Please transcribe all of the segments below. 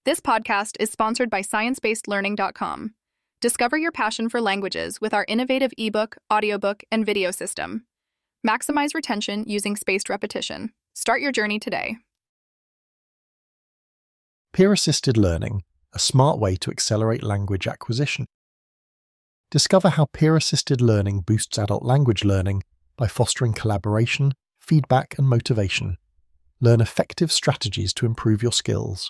This podcast is sponsored by ScienceBasedLearning.com. Discover your passion for languages with our innovative ebook, audiobook, and video system. Maximize retention using spaced repetition. Start your journey today. Peer-assisted learning, a smart way to accelerate language acquisition. Discover how peer-assisted learning boosts adult language learning by fostering collaboration, feedback, and motivation. Learn effective strategies to improve your skills.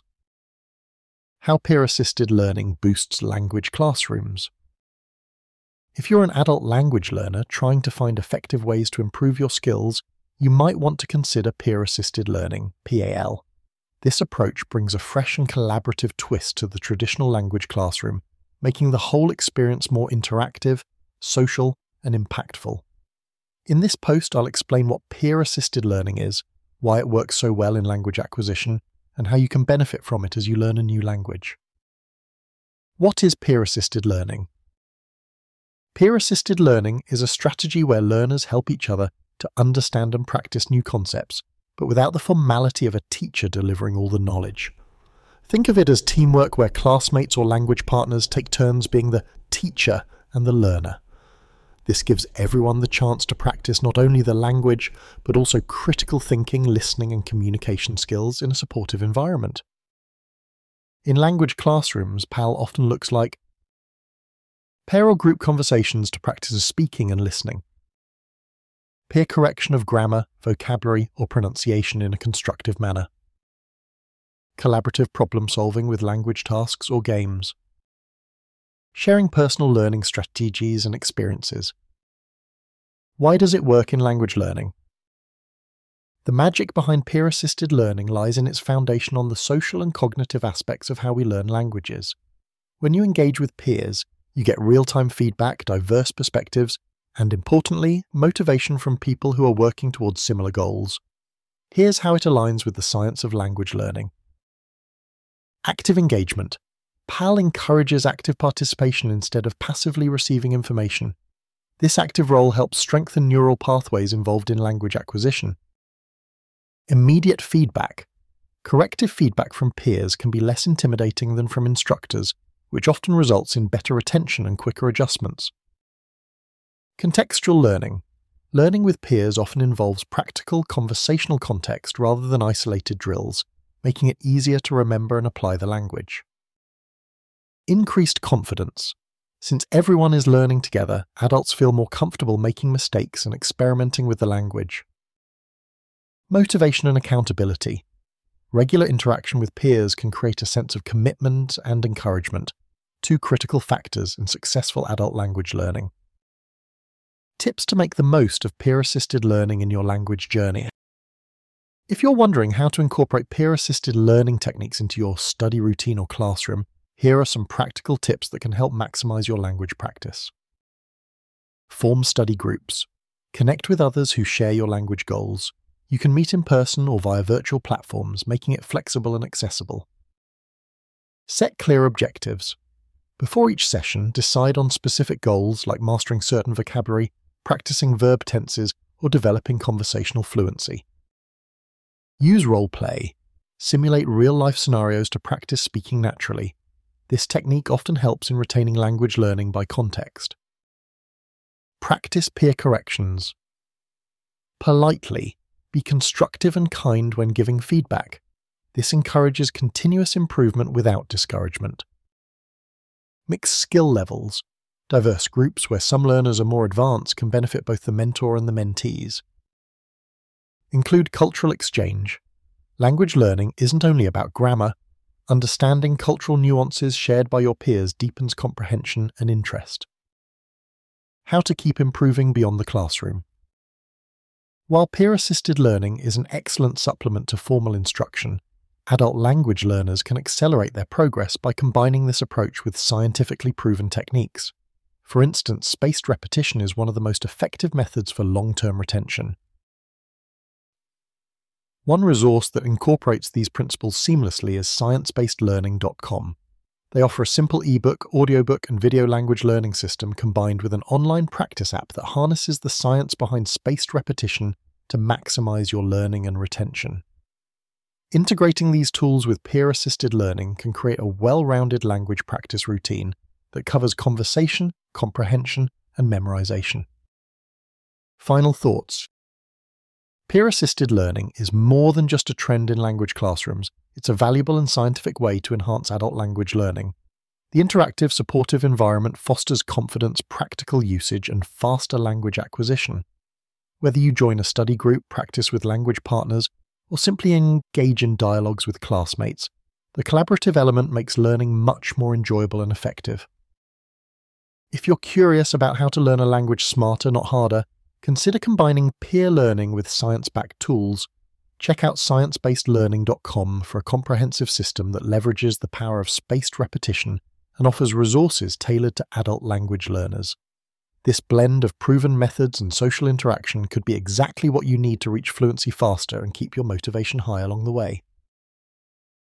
How peer-assisted learning boosts language classrooms. If you're an adult language learner trying to find effective ways to improve your skills, you might want to consider peer-assisted learning, PAL. This approach brings a fresh and collaborative twist to the traditional language classroom, making the whole experience more interactive, social, and impactful. In this post, I'll explain what peer-assisted learning is, why it works so well in language acquisition, and how you can benefit from it as you learn a new language. What is peer-assisted learning? Peer-assisted learning is a strategy where learners help each other to understand and practice new concepts, but without the formality of a teacher delivering all the knowledge. Think of it as teamwork where classmates or language partners take turns being the teacher and the learner. This gives everyone the chance to practice not only the language, but also critical thinking, listening, and communication skills in a supportive environment. In language classrooms, PAL often looks like pair or group conversations to practice speaking and listening, peer correction of grammar, vocabulary, or pronunciation in a constructive manner, collaborative problem solving with language tasks or games, sharing personal learning strategies and experiences. Why does it work in language learning? The magic behind peer-assisted learning lies in its foundation on the social and cognitive aspects of how we learn languages. When you engage with peers, you get real-time feedback, diverse perspectives, and importantly, motivation from people who are working towards similar goals. Here's how it aligns with the science of language learning. Active engagement. PAL encourages active participation instead of passively receiving information. This active role helps strengthen neural pathways involved in language acquisition. Immediate feedback. Corrective feedback from peers can be less intimidating than from instructors, which often results in better retention and quicker adjustments. Contextual learning. Learning with peers often involves practical, conversational context rather than isolated drills, making it easier to remember and apply the language. Increased confidence. Since everyone is learning together, adults feel more comfortable making mistakes and experimenting with the language. Motivation and accountability. Regular interaction with peers can create a sense of commitment and encouragement, two critical factors in successful adult language learning. Tips to make the most of peer-assisted learning in your language journey. If you're wondering how to incorporate peer-assisted learning techniques into your study routine or classroom, here are some practical tips that can help maximize your language practice. Form study groups. Connect with others who share your language goals. You can meet in person or via virtual platforms, making it flexible and accessible. Set clear objectives. Before each session, decide on specific goals like mastering certain vocabulary, practicing verb tenses, or developing conversational fluency. Use role play. Simulate real-life scenarios to practice speaking naturally. This technique often helps in retaining language learning by context. Practice peer corrections. Politely, be constructive and kind when giving feedback. This encourages continuous improvement without discouragement. Mix skill levels. Diverse groups where some learners are more advanced can benefit both the mentor and the mentees. Include cultural exchange. Language learning isn't only about grammar. Understanding cultural nuances shared by your peers deepens comprehension and interest. How to keep improving beyond the classroom. While peer-assisted learning is an excellent supplement to formal instruction, adult language learners can accelerate their progress by combining this approach with scientifically proven techniques. For instance, spaced repetition is one of the most effective methods for long-term retention. One resource that incorporates these principles seamlessly is ScienceBasedLearning.com. They offer a simple ebook, audiobook, and video language learning system combined with an online practice app that harnesses the science behind spaced repetition to maximize your learning and retention. Integrating these tools with peer-assisted learning can create a well-rounded language practice routine that covers conversation, comprehension, and memorization. Final thoughts. Peer-assisted learning is more than just a trend in language classrooms. It's a valuable and scientific way to enhance adult language learning. The interactive, supportive environment fosters confidence, practical usage, and faster language acquisition. Whether you join a study group, practice with language partners, or simply engage in dialogues with classmates, the collaborative element makes learning much more enjoyable and effective. If you're curious about how to learn a language smarter, not harder, consider combining peer learning with science-backed tools. Check out sciencebasedlearning.com for a comprehensive system that leverages the power of spaced repetition and offers resources tailored to adult language learners. This blend of proven methods and social interaction could be exactly what you need to reach fluency faster and keep your motivation high along the way.